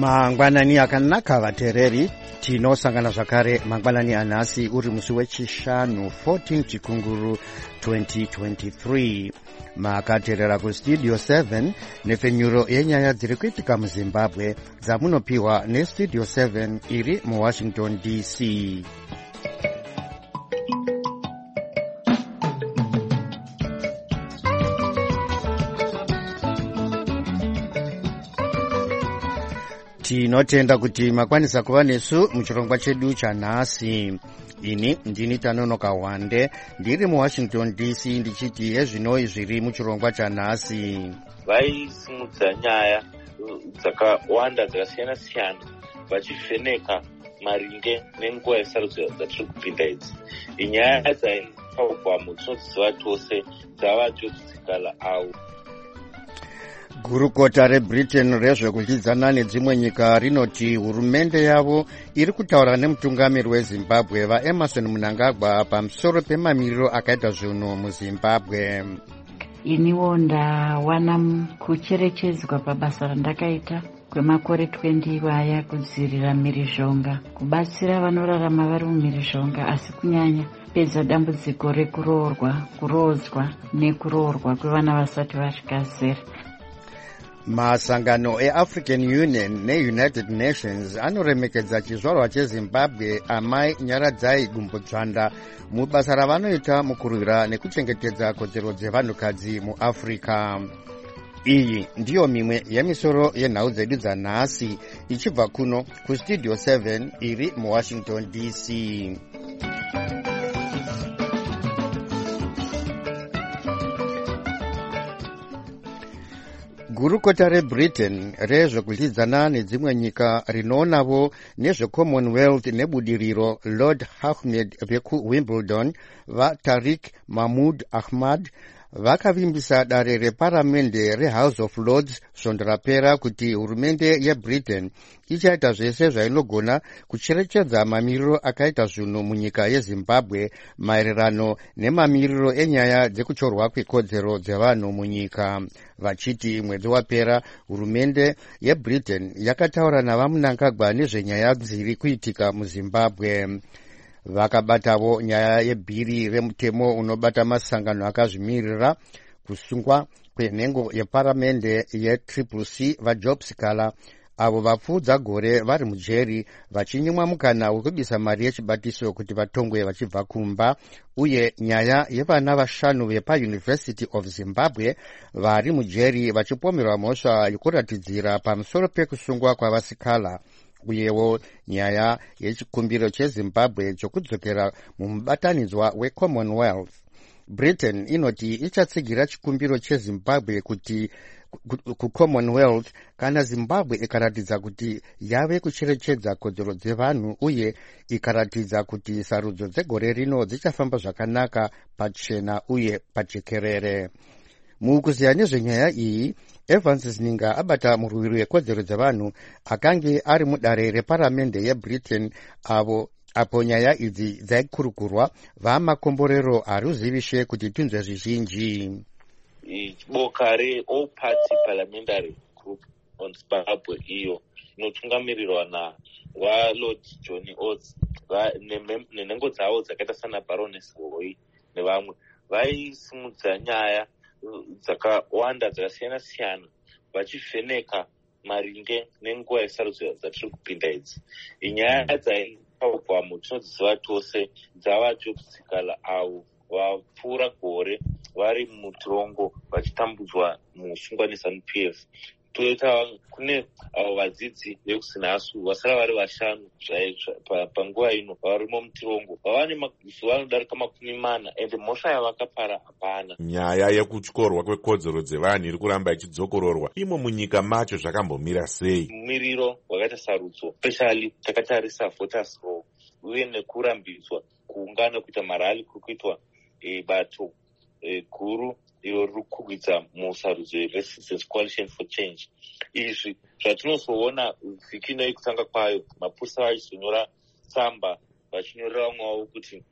Mangwanani akanaka vatereri, tinosangana zvakare mangwanani anhasi uri musi wechishanu 14 chikunguru 2023. Makateerera kustudio 7 nepfenyuro yenyaya dziri kuitika muZimbabwe dzamunopiwa nestudio 7 iri muWashington DC. Tinotenda kuti makwanisa kuva nesu muchirongwa chedu chanhasi. Ini ndini Tanonoka Wande ndiri muWashington DC ndichiti ezvinoi zviri muchirongwa chanhasi. Vaisimudza nyaya dzakawanda dzakasiyana siyana vachivheneka maringe nenguva yesarudzo dzatiri kupinda idzi. Inyaya dzaipagwamo tinodziziva tose dzavajodzikala avo. Gurukota reBritain rezvekudyidzana nedzimwe nyika rinoti hurumende yavo iri kutaura nemutungamiri weZimbabwe vaEmerson Mnangagwa pamusoro pemamiriro akaita zvinhu muZimbabwe. Iniwo ndawana kucherechedzwa pabasa randakaita kwemakore 20 vaya kudzivirira mhirizhonga, kubatsira vanorarama vari mumhirizhonga, asi kunyanya pedza dambudziko rekurodzwa nekuroorwa kwevana vasati vasvika zera. Masangano eAfrican Union neUnited Nations anoremekedza chizvarwa cheZimbabwe Amai Nyaradzai Gumbodzvanda mubasa ravanoita mukurwira nekuchengetedza kodzero dzevanhukadzi muAfrica. Iyi ndiyo mimwe yemisoro yenhau dzedu dzanhasi ichibva kuno kustudio 7 iri muWashington DC. Gurukota reBritain rezvekudyidzana nedzimwe nyika rinoonavo nezveCommonwealth nebudiriro Lord Ahmed vekuWimbledon vaTariq Mahmood Ahmad vakavimbisa dare reparamende reHouse of Lords svondo rapera kuti hurumende yeBritain ichaita zvese zvainogona kucherechedza mamiriro akaita zvinhu munyika yeZimbabwe maererano nemamiriro enyaya dzekuchorwa kwekodzero dzevanhu munyika. Vachiti mwedzi wapera hurumende yeBritain yakataura navaMnangagwa nezvenyaya dziri kuitika muZimbabwe. Vakabatavo nyaya yebhiri remutemo unobata masangano akazvimirira kusungwa kwenhengo yeparamende yeCCC vaJob Sikala avo vapfuudza gore vari mujeri vachinyimwa mukana wekubisa mari yechibatiso kuti vatongwe vachibva kumba, uye nyaya yevana vashanu vepaUniversity of Zimbabwe vari mujeri vachipomerwa mhosva yekuratidzira pamusoro pekusungwa kwavasikala, uyewo nyaya yechikumbiro cheZimbabwe chokudzokera mumubatanidzwa weCommonwealth. Britain inoti ichatsigira chikumbiro cheZimbabwe kuti kuCommonwealth kana Zimbabwe ikaratidza kuti yave kucherechedza kodzero dzevanhu uye ikaratidza kuti sarudzo dzegore rino dzichafamba zvakanaka pachena uye pajekerere. Mukuziya nezvenyaya iyi, Evans Zininga abata murwiri wekodzero dzevanhu akange ari mudare reparamende yeBritain apo nyaya idzi dzaikurukurwa vamakomborero haruzivishe kuti tunzwe zvizhinji. Boka reAll Party Parliamentary Group on Zimbabwe iyo inotungamirirwa naWalord John Oates nenhengo dzavo dzakaita sana Baroness Gogoyi nevamwe vaisimudza nyaya dzakawanda dzakasiyana siyana vachivheneka maringe nenguva yesarudzo dzatiri kupinda idzi. Inyaya dzaipagwamo tinodziziva tose dzavajodzikala avo vapfuura gore vari mutirongo vachitambudzwa musungwa neZANU-PF. Toita kune avo vadzidzi vekusinhasu vasara vari vashanu panguva ino varimo mutirongo vava nemazuva anodarika 40 ende mhosva yavakapara hapana. Nyaya yekutyorwa kwekodzero dzevanhu iri kuramba ichidzokororwa imo munyika macho zvakambomira sei? Mumiriro wakaita sarudzo especially takatarisa voters roll uye nekurambidzwa kuungana kuita marali kuri kuitwa bato guru iro riri kukwidza musarudzo yeResistance Coalition for Change. Izvi zvatinozoona vhiki ino yekutanga kwayo mapurisa vachizonyora tsamba vachinyorera vamwe wavo kuti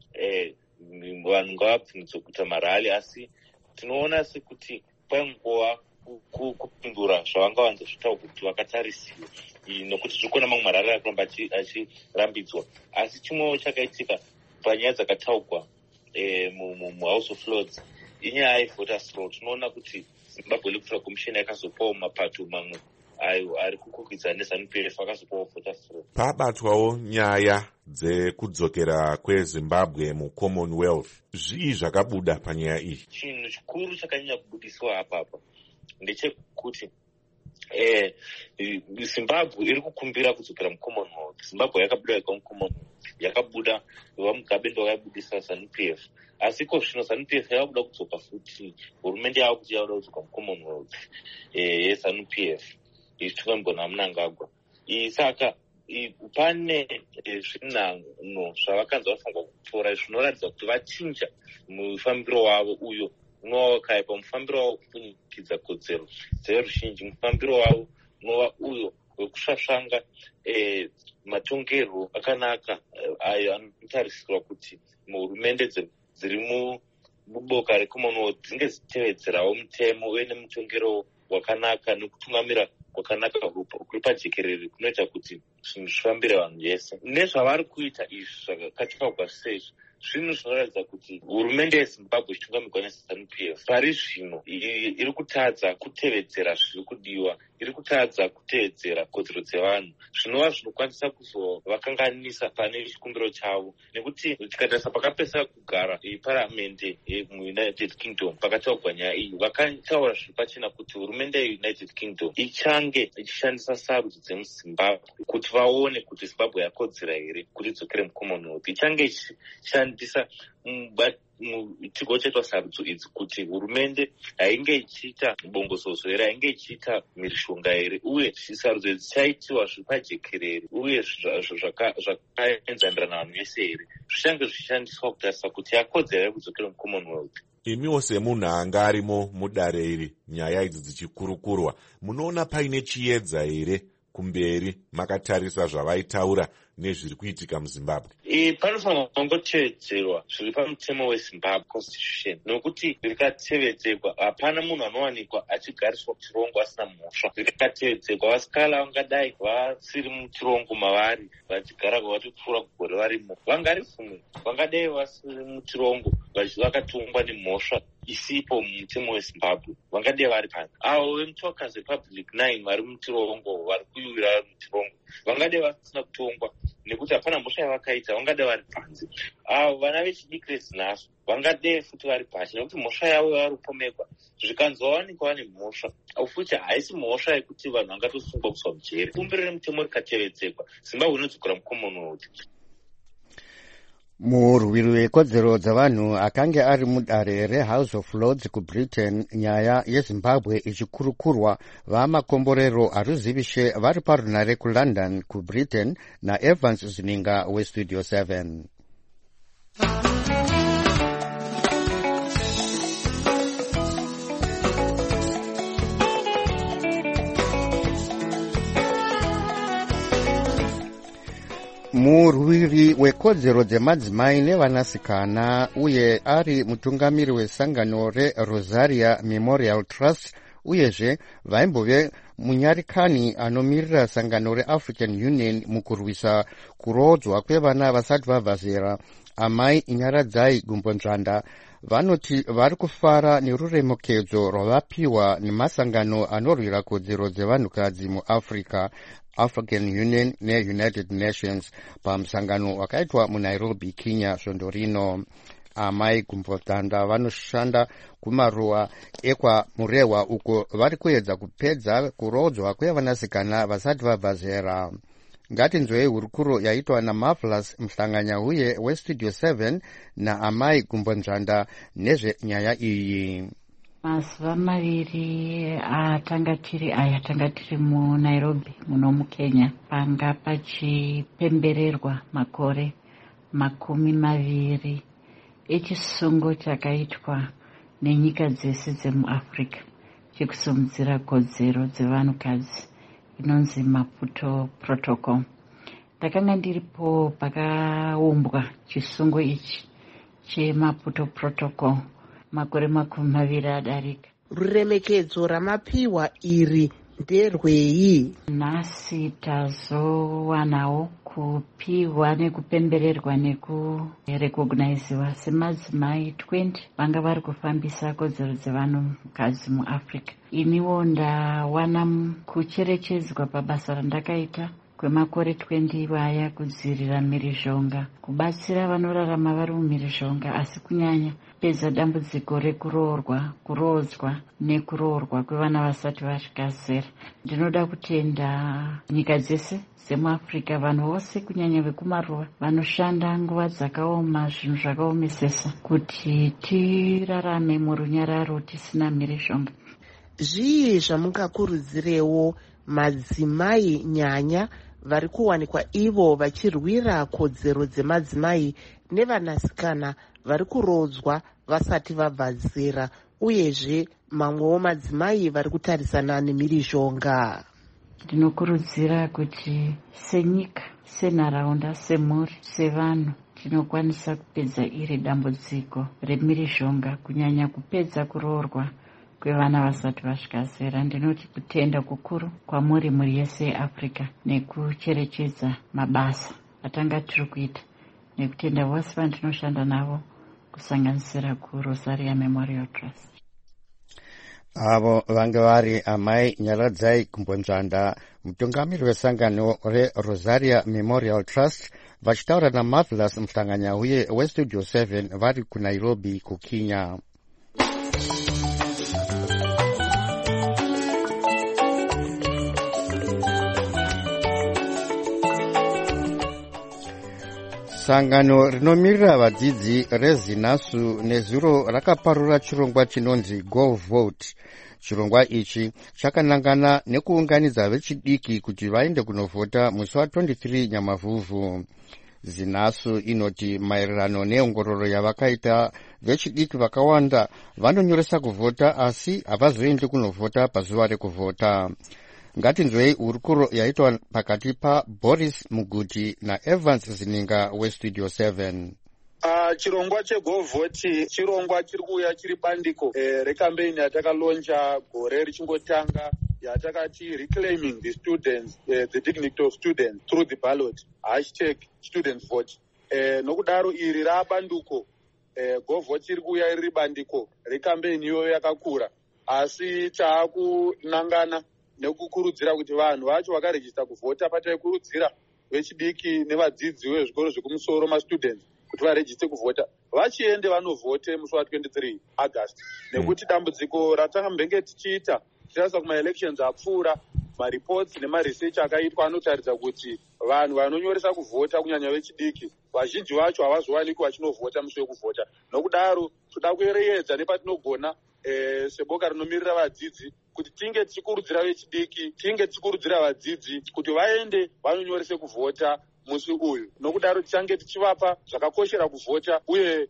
vanhu ngavabvunzwe kuita marali, asi tinoona sekuti paingova kupindura zvavangavanza zvitaura kuti vakatarisiwa nokuti zvikona mamwe marara ari kuramba achirambidzwa. Asi chimwewo chakaitika panyaya dzakataurwa muhouse of lords inyaya yevoters roll. Tinoona kuti Zimbabwe electoral commission yakazopawo mapato mamwe ayo ari kukwikwidzana neZANU-PF akazopawo voters roll. Pabatwawo nyaya dzekudzokera kweZimbabwe muCommonwealth. Zvii zvakabuda panyaya iyi? Chinhu chikuru chakanyanya kubudiswa apapa ndechekuti Zimbabwe iri kukumbira kudzokera muCommonwealth. Zimbabwe yakabuda muCommonwealth, yakabuda vaMugabe ndo vakabudisa ZANU-PF. Asi ko zvino ZANU-PF yavakuda kudzoka futi, hurumende yava kuti yavakuda kudzoka muCommonwealth yeZANU-PF ichitungamigwa Mnangagwa. Saka pane zvinhanho zvavakanzi vafunga kutora zvinoratidza kuti vachinja mufambiro wavo uyo unova wakaipa, mufambiro wavo kufunikidza kodzero dzeruzhinji, mufambiro wavo unova uyo wekusvasvanga matongerwo akanaka ayo anotarisirwa kuti muhurumende dziri muboka reCommonwealth dzinge dzichitevedzerawo mutemo uye nemutongero wakanaka nekutungamira kwakanaka kuri pajekerere kunoita kuti zvinhu zvifambire vanhu vese. Nezvavari kuita izvi zvakatikaugwa sei, zvinhu zvinoratidza kuti hurumende yeZimbabwe ichitungamirwa neZANU-PF pari zvino iri kutadza kutevedzera zviri kudiwa, iri kutadza kutevedzera kodzero dzevanhu, zvinova zvinokwanisa kuzovakanganisa pane chikumbiro chavo. Nekuti tikatarisa pakapesa kugara paramende muUnited Kingdom pakataurwa nyaya iyi, vakataura zviri pachena kuti hurumende yeUnited Kingdom ichange ichishandisa sarudzo dzemuZimbabwe kuti vaone kuti Zimbabwe yakodzera here kuti idzokere muCommonwealth. Ichange ichishandisa chigo chaitwa sarudzo idzi kuti hurumende hainge ichiita bongozozo here, hainge ichiita mhirizhonga here, uye sarudzo idzi chaitiwa zviri pajekerere uye zvakaenzanirana vanhu vese here, zvichange zvichishandiswa kutarisa kuti yakodzera here kudzokera muCommonwealth. Imiwo semunhu anga arimo mudare iri nyaya idzi dzichikurukurwa, munoona paine chiedza here kumberi makatarisa zvavaitaura nezviri kuitika muZimbabwe? Panofanirwa kungotevedzerwa zviri pamutemo weZimbabwe constitution, nokuti rikatevedzerwa hapana munhu anowanikwa achigariswa muchirongo asina mhosva. Rikatevedzerwa vasikala vangadai vasiri muchirongo mavari vachigara kwavatopfuura kugore varimo vangarifumwe, vangadai vasiri muchirongo vakatongwa nemhosva isipo mumutemo weZimbabwe vangadai vari panze. Avo vemutokazi Republic 9 vari muchirongo vari kuiwira vari muchirongo vangadai vasina kutongwa nekuti hapana mhosva yavakaita, vangadai vari panze. Avo vana vechidiki rezinhasi vangadai futi vari pasi nekuti mhosva yavo vari kupomekwa. Zvikanzowanikwa vane mhosva futi haisi mhosva yekuti vanhu vangatosungwa kuswa mujere. Kumbiro remutemo rikatevedzerwa, Zimbabwe inodzokera muCommonwealth. Murwiri wekodzero dzavanhu akange ari mudare reHouse of Lords kuBritain nyaya yeZimbabwe ichikurukurwa vamakomborero haruzivishe vari parunare kuLondon kuBritain naEvans Zininga weStudio 7. Murwiri wekodzero dzemadzimai nevanasikana uye ari mutungamiri wesangano reRosaria Memorial Trust uyezve vaimbove munyarikani anomirira sangano reAfrican Union mukurwisa kurodzwa kwevana vasati vabva zera, Amai Nyaradzai Gumbonzvanda vanoti vari kufara neruremekedzo rwavapiwa nemasangano anorwira kodzero dzevanhukadzi muAfrica, African Union neUnited Nations pamusangano wakaitwa muNairobi, Kenya svondo rino. Amai Gumbonzvanda vanoshanda kumaruwa ekwaMurehwa uko vari kuedza kupedza kurodzwa kwevanasikana vasati vabva zera. Ngatinzwei hurukuro yaitwa naMarvelous Mhlanganyauye weStudio 7 naAmai Gumbonzvanda nezvenyaya iyi. Mazuva maviri atanga tiri muNairobi muno muKenya panga pachipembererwa makore 20 echisungo chakaitwa nenyika dzese dzemuAfrica chekusimudzira kodzero dzevanhukadzi inonzi Maputo Protocol. Ndakanga ndiripo pakaumbwa chisungo ichi cheMaputo Protocol makore 20 adarika. Ruremekedzo ramapiwa iri nderwei? Nhasi tazowanawo kupiwa nekupembererwa nekurekognaiziwa semadzimai 20 vanga vari kufambisa kodzero dzevanhukadzi muafrica. Iniwo ndawana kucherechedzwa pabasa randakaita kwemakore 20 vaya kudzivirira mhirizhonga, kubatsira vanorarama vari mumhirizhonga, asi kunyanya pedza dambudziko rekurodzwa nekuroorwa kwevana vasati vasvika zera. Ndinoda kutenda nyika dzese dzemuafrica, vanhu vose kunyanya vekumaruva vanoshanda nguva dzakaoma, zvinhu zvakaomesesa, kuti tirarame murunyararo tisina mhirizhonga. Zvii zvamungakurudzirewo madzimai nyanya vari kuwanikwa ivo vachirwira kodzero dzemadzimai nevanasikana vari kurodzwa vasati vabva zera, uyezve mamwewo madzimai vari kutarisana nemhirizhonga? Ndinokurudzira kuti senyika, senharaunda, semhuri, sevanhu tinokwanisa kupedza iri dambudziko remhirizhonga, kunyanya kupedza kuroorwa kwevana vasati vasvika zera. Ndinoti kutenda kukuru kwamuri mhuri yese yeAfrica nekucherechedza mabasa atanga tiri kuita, nekutenda vose vandinoshanda navo kusanganisira kuRosaria Memorial Trust. Avo vange vari amai Nyaradzai Kumbonzvanda, mutungamiri wesangano reRosaria Memorial Trust, vachitaura naMarvelous Mhlanganyauye weStudio 7 vari kuNairobi kuKenya. Sangano rinomirira vadzidzi reZinasu nezuro rakaparura chirongwa chinonzi Go Vote. Chirongwa ichi chakanangana nekuunganidza vechidiki kuti vaende kunovhota musi wa23 Nyamavhuvhu. Zinasu inoti maererano neongororo yavakaita, vechidiki vakawanda vanonyoresa kuvhota asi havazoendi kunovhota pazuva rekuvhota. Ngatinzwei hurukuro yaitwa pakati paBoris Muguti naEvans Zininga weStudio 7. Chirongwa chegovhoti chirongwa chiri kuuya chiri bandiko rekampeini yatakalonja gore richingotanga, yatakati reclaiming the students, the dignity of students through the ballot, #student vote. Nokudaro iri rabanduko, govhoti iri kuuya riri bandiko rekampeini iyoyo yakakura, asi taakunangana nekukurudzira kuti vanhu vacho vakarejista kuvhota pataikurudzira vechidiki nevadzidzi vezvikoro zvekumusoro mastudents kuti varejiste kuvhota vachiende vanovhote musi wa23 August, nekuti dambudziko ratambenge tichiita tichirasa kumaelections apfuura, maripots nemaresearch akaitwa anotaridza kuti vanhu vanonyoresa kuvhota kunyanya vechidiki vazhinji vacho havazowanikwi vachinovhota musi wekuvhota. Nokudaro toda kuyevedza nepatinogona seboka rinomirira vadzidzi kuti tinge tichikurudzira vechidiki, tinge tichikurudzira vadzidzi kuti vaende vanonyorese kuvhota musi uyu. Nokudaro tichange tichivapa zvakakoshera kuvhota uye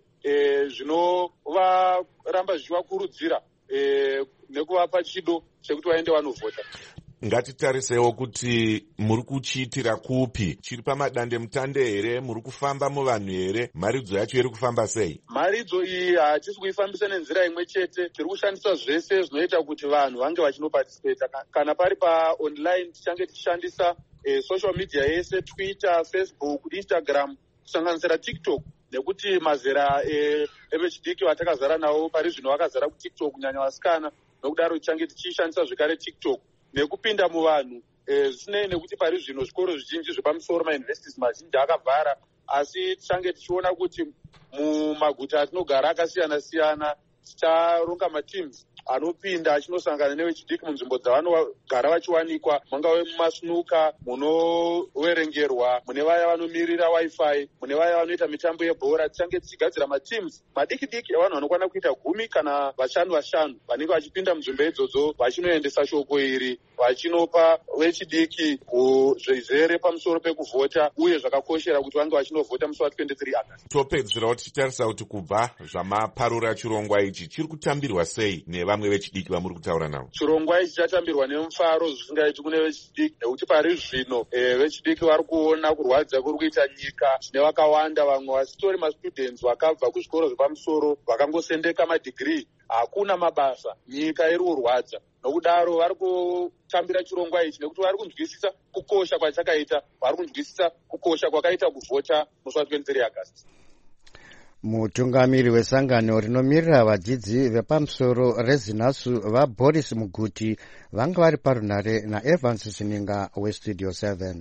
zvinovaramba zvichivakurudzira nekuvapa chido chekuti vaende vanovhota. Ngatitarisewo kuti muri kuchiitira kupi, chiri pamadande mutande here, muri kufamba muvanhu here, mharidzo yacho iri kufamba sei? Mharidzo iyi hatisi kuifambisa nenzira imwe chete, tiri kushandisa zvese zvinoita kuti vanhu vange vachinoparticipate. Kana pari paonline tichange tichishandisa social media yese, Twitter, Facebook, Instagram, kusanganisira TikTok, nekuti mazera evechidiki vatakazara navo pari zvino vakazara kuTikTok kunyanya vasikana. Nokudaro tichange tichishandisa zvekare TikTok nekupinda muvanhu, zvisinei nekuti pari zvino zvikoro zvizhinji zvepamusoro, mauniversities mazhinji akavhara, asi tichange tichiona kuti mumaguta atinogara akasiyana siyana ticharonga mateams anopinda achinosangana nevechidiki munzvimbo dzavanogara vachiwanikwa, mungave mumasunuka, munoverengerwa, mune vaya vanomirira wifi, mune vaya vanoita mitambo yebhora. Tichange tichigadzira mateams madiki-diki evanhu vanokwana kuita 10 kana 5 vanenge vachipinda munzvimbo idzodzo vachinoendesa shoko iri, vachinopa vechidiki zvezere pamusoro pekuvhota uye zvakakoshera kuti vange vachinovhota musi wa23 August. Topedzerawo tichitarisa kuti kubva zvamaparura chirongwa ichi chiri kutambirwa sei nevamwe vechidiki vamuri kutaura navo? Chirongwa ichi chatambirwa nemufaro zvisingaiti kune vechidiki, nekuti pari zvino vechidiki vari kuona kurwadza kuri kuita nyika nevakawanda, vamwe vasitori mastudents vakabva kuzvikoro zvepamusoro vakangosendeka madhigirii hakuna mabasa, nyika iri kurwadza. Nokudaro vari kutambira chirongwa ichi nekuti vari kunzwisisa kukosha kwachakaita, vari kunzwisisa kukosha kwakaita kuvhota musi wa23 August. Mutungamiri wesangano rinomirira vadzidzi vepamusoro rezinhasu vaBoris Muguti vanga vari parunhare naEvans Sininga weStudio 7.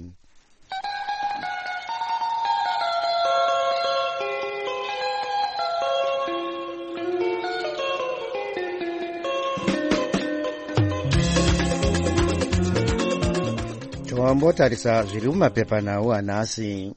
Tombotarisa zviri mumapepanhau hanhasi.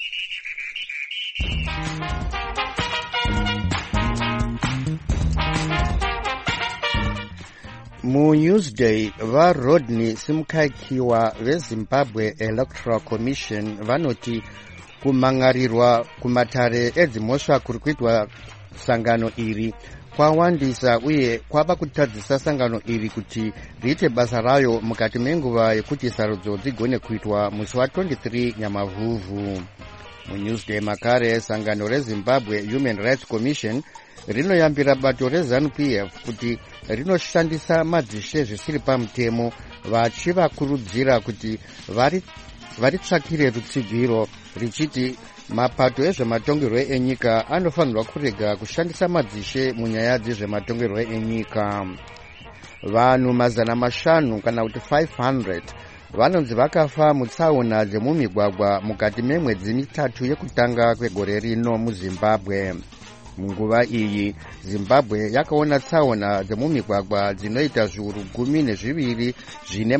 MuNewsday vaRodney Simkakiwa veZimbabwe Electoral Commission vanoti kumangarirwa kumatare edzimhosva kuri kuitwa sangano iri kwawandisa uye kwava kutadzisa sangano iri kuti riite basa rayo mukati menguva yekuti sarudzo dzigone kuitwa musi wa23 Nyamavhuvhu. MuNewsday makare sangano reZimbabwe Human Rights Commission rinoyambira bato reZANU-PF kuti rinoshandisa madzishe zvisiri pamutemo, vachivakurudzira kuti varitsvakire rutsigiro, richiti mapato ezvematongerwo enyika anofanirwa kurega kushandisa madzishe munyaya dzezvematongerwo enyika. Vanhu 500 kana kuti 500 vanonzi vakafa mutsaona dzemumigwagwa mukati memwedzi mitatu yekutanga kwegore rino muZimbabwe. Munguva iyi Zimbabwe yakaona tsaona dzemumigwagwa dzinoita zviuru 12 zvine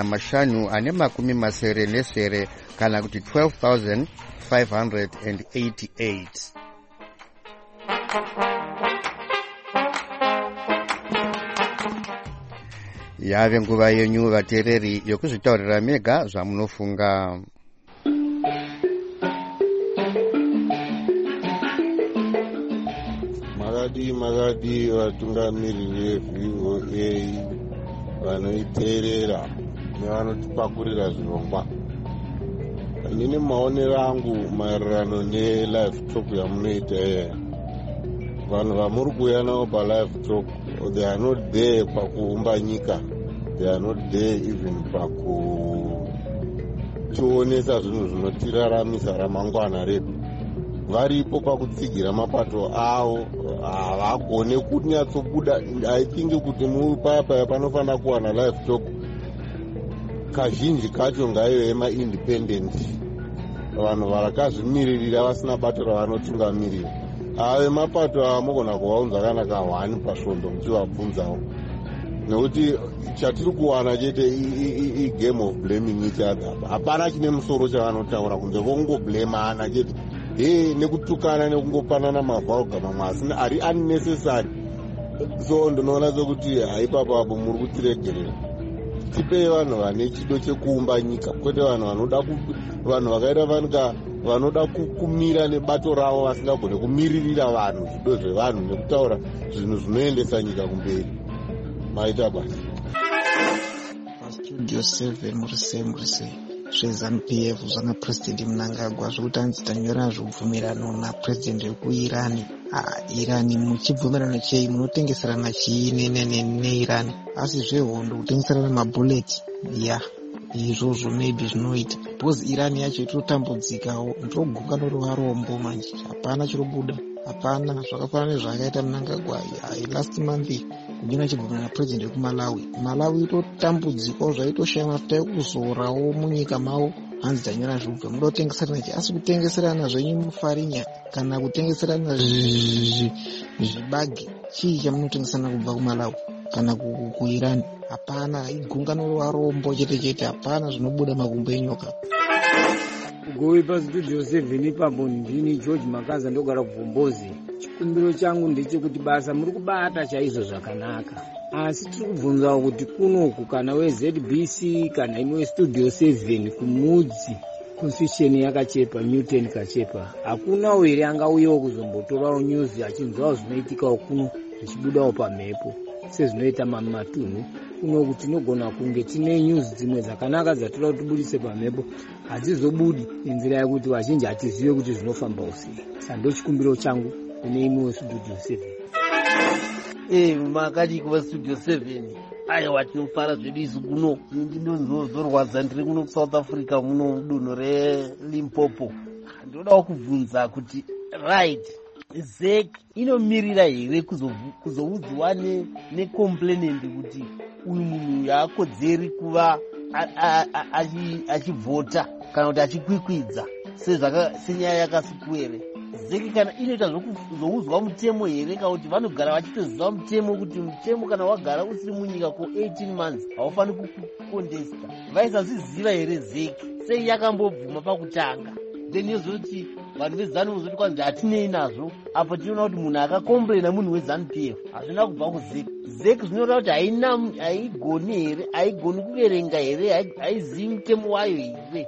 587 kana kuti 12,588. Yave nguva yenyu vateereri yokuzvitaurira mega zvamunofunga. Magadi vatungamiriri veVOA vanoiteerera nevanotipakurira zvirongwa. Inini maonero angu maererano nelive talk yamunoita vanhu vamuri kuuya navo palive talk, they are not there pakuumba nyika, they are not there even pakutionesa zvinhu zvinotiraramisa ramangwana redu. Varipo pakutsigira mapato avo, havagone kunyatsobuda. I think kuti paya panofanira kuwana live talk kazhinji kacho ngaive ema-independent, vanhu varakazvimiririra vasina bato ravanotungamirira. Ave mapato amogona kuvaunza kana ka1 pasvondo muchivabvunzawo, nekuti chatiri kuwana chete game of blaming each other. Hapana chine musoro chavanotaura kunze kwokungoblamana chete, nekutukana nekungopanana mavhauga mamwe asina ari unnecessary. So ndinoona sekuti haipapapo muri kutiregerera. Tipei vanhu vane chido chekuumba nyika, kwete vanhu vakaita vanoda kumira nebato ravo vasingagone kumiririra vanhu, zvido zvevanhu nekutaura zvinhu zvinoendesa nyika kumberi. Maita basi. Studio 7 murise zveZANU-PF zvana President Mnangagwa zvekuti anzi tanyora zvobvumirano naPresident wekuIran. Irani muchibvumirano chei? Munotengeserana chii neIran? Asi zvehondo kutengeserana mabuleti, izvozvo maybe zvinoita, because Irani yacho itotambudzikawo, ndogungano rovarombo manje, hapana chirobuda, hapana. Zvakafanana nezvakaita Mnangagwa last month kunyora chibvumirano naPresident wekuMalawi. Malawi itotambudzikawo zvaitoshaya mafuta ekuzorawo munyika mavo, hanzi tanyora zvobva. Muda kutengeserana chii? Asi kutengeserana zvenyu mufarinya kana kutengeserana zvibage, chii chamunotengeserana kubva kuMalawi kana kuIran? Hapana, igungano rovarombo chete, hapana zvinobuda makumbo enyoka. Gowi paStudio 7 ipapo ndini George Makaza ndogara kuvhombozi. Chikumbiro changu ndechekuti basa muri kubata chaizvo zvakanaka, asi tiri kubvunzawo kuti kunoku kana weZBC kana imwe weStudio 7 kumudzi constitution yakachepa, Newton kachepa, hakuna here angauyawo kuzombotorawo news achinzwawo zvinoitikawo kuno zvichibudawo pamhepo sezvinoita matunhu kunoku. Tinogona kunge tine news dzimwe dzakanaka dzatoda kuti tibudise pamhepo, hadzizobudi nenzira yekuti vazhinji hatizive kuti zvinofamba usei. Saka ndo chikumbiro changu kune imwe weStudio 7. makati kuva studio 7 aiwa tinofara zvedu isu kuno ndinozorwadza ndiri kuno kusouth africa muno dunhu relimpopo. Ndodawo kubvunza kuti right ZEC inomirira here kuzoudzwa necomplainant kuti uyu munhu yaakodzeri kuva achivhota kana kuti achikwikwidza senyaya yakasiku here. ZEC kana inoita zvokuzoudzwa mutemo here kana kuti vanogara vachitoziva mutemo kuti mutemo kana wagara usiri munyika ko 18 months haufaniri kukondesta. Vaisazviziva here ZEC sei yakambobvuma pakutanga then yozoti vanhu vezanu vozoti kwanzi hatinei nazvo apo tinoona kuti munhu akakomplaina munhu weZANU-PF hazvina kubva kuZEC. ZEC zvinotaura kuti haigoni here, haigoni kuverenga here, haizivi mutemo wayo here.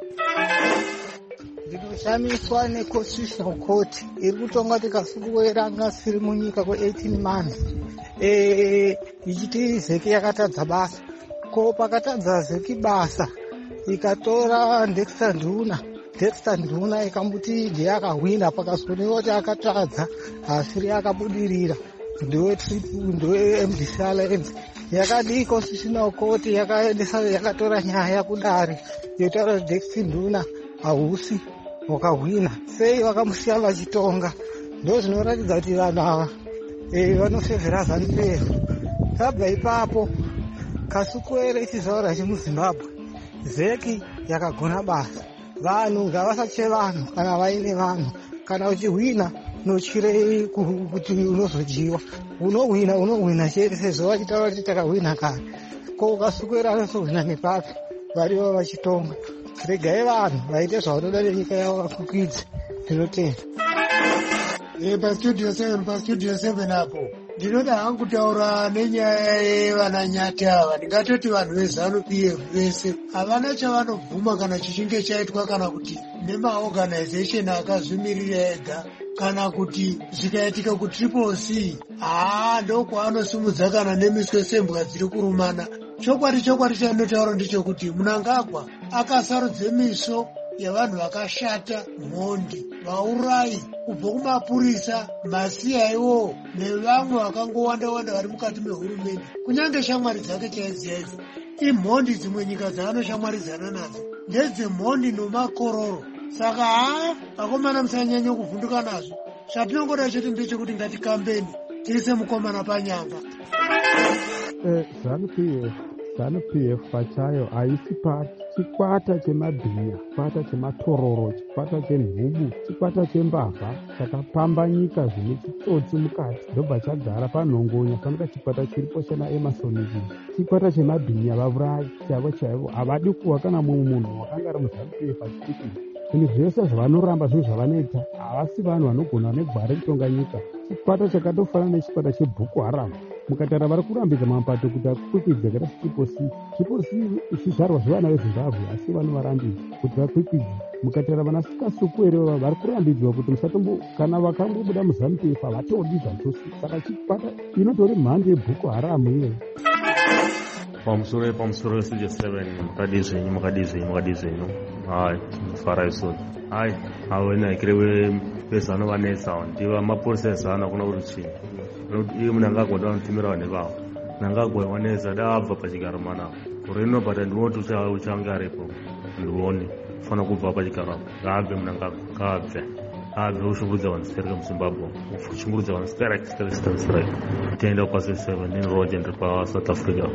Ndinoshamiswa neConstitutional Court iri kutonga kuti Kasukuwera anga asiri munyika kwe18 months. Ichiti ZEC yakatadza basa. Ko pakatadza ZEC basa ikatora Dexter Nduna ikambuti ndiye akahwina pakazoneka kuti akatadza asiri akabudirira ndowe MDC Alliance. Yakadi Constitutional Court yakatora nyaya kudare yotaura kuti Dexter Nduna hausi wakahwina sei vakamusiya vachitonga. Ndo zvinoratidza kuti vanhu ava vanosevhera ZANU-PF. Sabva ipapo Kasukuwere ichizaura chemuZimbabwe ZEC yakagona basa. Vanhu ngavasache vanhu kana vaine vanhu. Kana uchihwina nochirei kuti unozojiwa. Unohwina chete sezvo vachitaura kuti takahwina kare. Ko Kasukuwera anozohwina nepapi varivo vachitonga. Regai vanhu vaite zvavanoda nenyika yavo vafukwidze. Ndinotenda. Pastudio 7 apo ndinoda hangu kutaura nenyaya yevananyati ava. Ndingatoti vanhu veZANU-PF vese havana chavanobvuma kana chichinge chaitwa kana kuti nemaorganization akazvimirira ega kana kuti zvikaitika kuTriple-C ndokwaanosimudza kana nemiswe sembwa dziri kurumana. Chokwadi chainotaura ndichokuti Mnangagwa akasarudze miso yavanhu vakashata, mhondi, vaurayi kubva kumapurisa, masiyaiwo nevamwe vakangowanda vari mukati mehurumende. Kunyange shamwari dzake chaiziya idzi imhondi. Dzimwe nyika dzaanoshamwaridzana nadzo ndedzemhondi nomakororo. Saka vakomana musanyanya kuvhunduka nazvo. Zvatinongoda chete ndechekuti ngatikambeni tiise mukomana panyanga. ZANU-PF pachayo haisi chikwata chemabhinya, chikwata chematororo, chikwata chenhubu, chikwata chembavha chakapambanyika zvine chitsotsi mukati ndobva chagara panhongonya fanika chikwata chiripo chana Emerson. Chikwata chemabhinya vaurayi chaivo havadi kuwa kana mumwe munhu wakanga ari muZANU-PF achitikira. Zvinhu zvese zvavanoramba zvinhu zvavanoita havasi vanhu vanogona negwara kutonga nyika. Chikwata chakatofanana nechikwata cheBoko Haram. Mukatara vari kurambidza mapato kuti akwikwidze kada Triple-C ichizvarwa zvevana veZimbabwe asi vanovarambidza kuti vakwikwidze. Mukatara vana Kasukuwere vari kurambidzwa kuti kana vakangobuda muZANU-PF havatodi zvatosi. Saka chikwata inotori mhando yeBoko Haram iyoyo. Pamusoro westudio 7 mukadizvenyu fara isoni awenaikire vezano vanetsa ndiva mapurisa ezano akuna kuti chii iye Mnangagwa ndanotumira vanhu vavo. Mnangagwa wanetsa daabva pachigaro manavo urino bata ndinoti uchange aripo ndione fana kubva pachigaro apo ngaabve Mnangagwa ngaabve ushungurudza vanhu strike muZimbabwe ushungurudza vanhu strike tienda kwastudio 7 nini Roger ndiri paSouth Africa.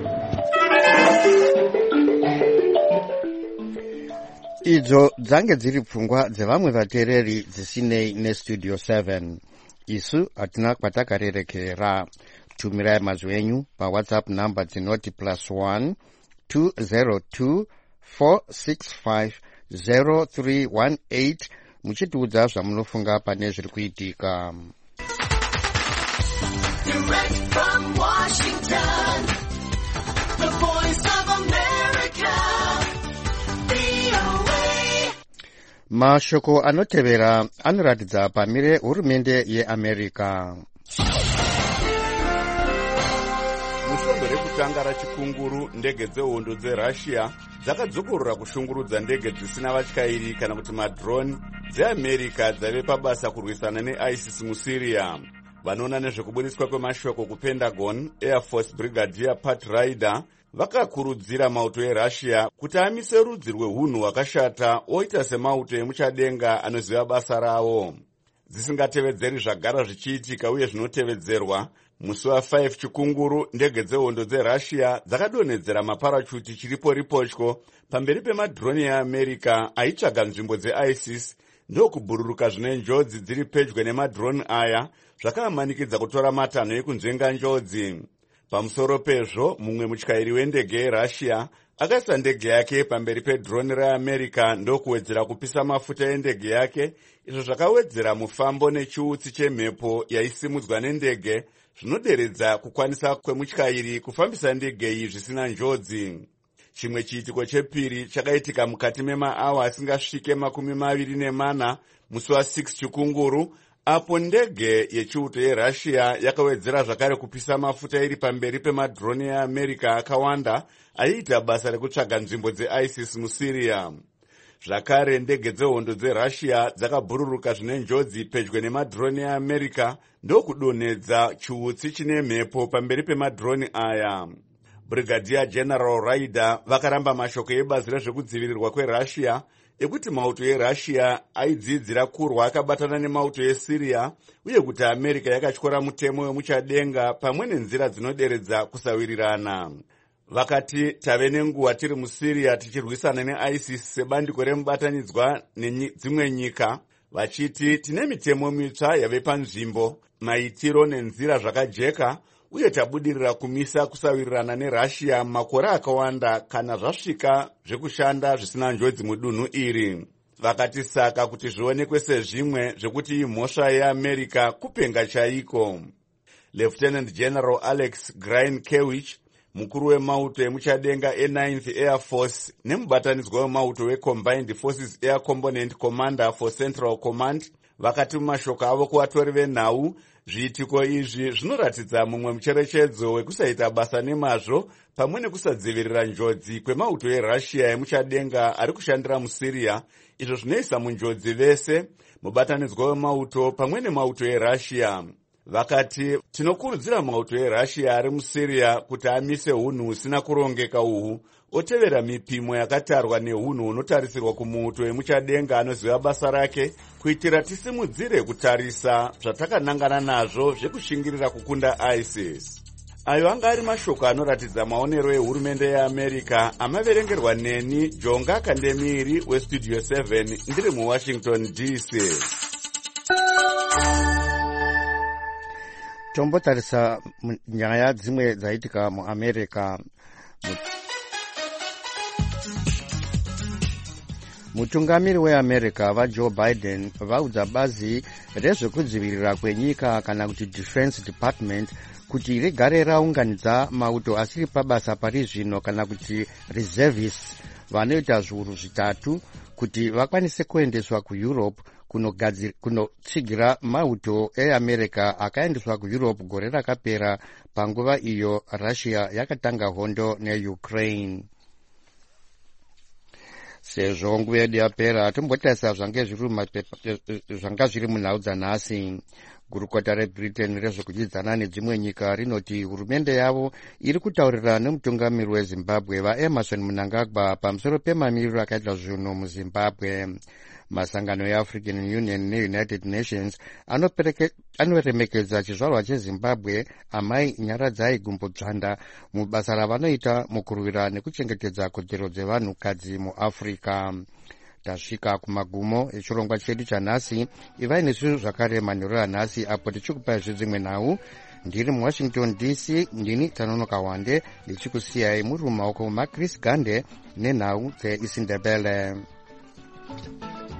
Idzo dzange dziri pfungwa dzevamwe vateereri dzisinei neStudio 7. Isu hatina kwatakarerekera. Tumirai mazwi enyu paWhatsApp namba dzinoti +1 202 465 0318 muchitiudza zvamunofunga pane zviri kuitika. Direct from Washington, the voice of America, VOA. Mashoko anotevera anoratidza pamire hurumende yeAmerica. Mushodo rekutanga rachikunguru ndege dzehondo dzeRussia dzakadzokorora kushungurudza ndege dzisina vatyairi kana kuti madrone dzeAmerica dzave pabasa kurwisana neISIS muSyria. vanoona nezvekubudiswa kwemashoko kupentagon, Air Force Brigadier Pat Ryder vakakurudzira mauto eRussia kuti amise rudzi rwehunhu hwakashata oita semauto emuchadenga anoziva basa ravo. Dzisingatevedzeri zvagara zvichiitika uye zvinotevedzerwa, musi wa5 chikunguru ndege dzehondo dzeRussia dzakadonhedzera maparachuti chiriporipochko pamberi pemadhironi eAmerica aitsvaga nzvimbo dzeISIS ndokubhururuka zvine njodzi dziri pedyo nemadhironi aya zvakamanikidza kutora matanho ekunzvenga njodzi. Pamusoro pezvo, mumwe mutyairi wendege yeRussia akaisa ndege yake pamberi pedhironi reAmerica ndokuwedzera kupisa mafuta endege yake, izvo zvakawedzera mufambo nechiutsi chemhepo yaisimudzwa nendege, zvinoderedza kukwanisa kwemutyairi kufambisa ndege iyi zvisina njodzi. Chimwe chiitiko chepiri chakaitika mukati memaawa asingasvike 24 musi wa6 chikunguru, apo ndege yechiuto yeRussia yakawedzera zvakare kupisa mafuta iri pamberi pemadhironi eAmerica akawanda aiita basa rekutsvaga nzvimbo dzeISIS muSyria. Zvakare ndege dzehondo dzeRussia dzakabhururuka zvine njodzi pedyo nemadhironi eAmerica ndokudonhedza chiutsi chine mhepo pamberi pemadhironi aya. Brigadier General Ryder vakaramba mashoko ebazi rezvekudzivirirwa kweRussia ekuti mauto eRussia aidzidzira kurwa akabatana nemauto eSyria uye kuti America yakatyora mutemo wemuchadenga pamwe nenzira dzinoderedza kusawirirana. Vakati tave nenguva tiri muSyria tichirwisana neISIS sebandiko remubatanidzwa nedzimwe nyika, vachiti tine mitemo mitsva yave panzvimbo, maitiro nenzira zvakajeka, uye tabudirira kumisa kusawirirana neRussia makore akawanda kana zvasvika zvekushanda zvisina njodzi mudunhu iri. Vakati saka kuti zvionekwe sezvimwe zvekuti imhosva yeAmerica kupenga chaiko. Lieutenant General Alex Grynkewich, mukuru wemauto emuchadenga e9th Air Force nemubatanidzwa wemauto weCombined Forces Air Component Commander for Central Command, vakati mumashoko avo kuvatori venhau, zviitiko izvi zvinoratidza mumwe mucherechedzo wekusaita basa nemazvo pamwe nekusadzivirira njodzi kwemauto eRussia emuchadenga ari kushandira muSyria, izvo zvinoisa munjodzi vese, mubatanidzwa wemauto pamwe nemauto eRussia. Vakati tinokurudzira mauto eRussia ari muSyria kuti amise hunhu husina kurongeka uhu, otevera mipimo yakatarwa nehunhu hunotarisirwa kumuuto emuchadenga anoziva basa rake, kuitira tisimudzire kutarisa zvatakanangana nazvo zvekushingirira kukunda ISIS. Ayo anga ari mashoko anoratidza maonero ehurumende yeAmerica amaverengerwa neni Jonga Kandemiri weStudio 7 ndiri muWashington DC. Tombotarisa nyaya dzimwe dzaitika muAmerica. Mutungamiri weAmerica vaJoe Biden vaudza bazi rezvekudzivirira kwenyika kana kuti Defense Department kuti rigare raunganidza mauto asiri pabasa pari zvino kana kuti reservists vanoita zviuru zvitatu kuti vakwanise kuendeswa kuEurope kunotsigira mauto eAmerica akaendeswa kuEurope gore rakapera panguva iyo Russia yakatanga hondo neUkraine. Sezvo nguva yedu yapera, tombotarisa zvanga zviri munhau dzanhasi. Gurukota reBritain rezvekudyidzana nedzimwe nyika rinoti hurumende yavo iri kutaurira nemutungamiri weZimbabwe vaEmerson Mnangagwa pamusoro pemamiriro akaita zvinhu muZimbabwe. Masangano eAfrican Union neUnited Nations anoremekedza chizvarwa cheZimbabwe amai Nyaradzai Gumbodzwanda mubasa ravanoita mukurwira nekuchengetedza kodzero dzevanhukadzi muAfrica. Tasvika kumagumo echirongwa chedu chanhasi. Ivai nesu zvakare manheru anhasi apo tichikupai zvedzimwe nhau. Ndiri muWashington DC, ndini Tanonoka Wande ndichikusiyai muri mumaoko maChris Gande nenhau dzeIsindebele.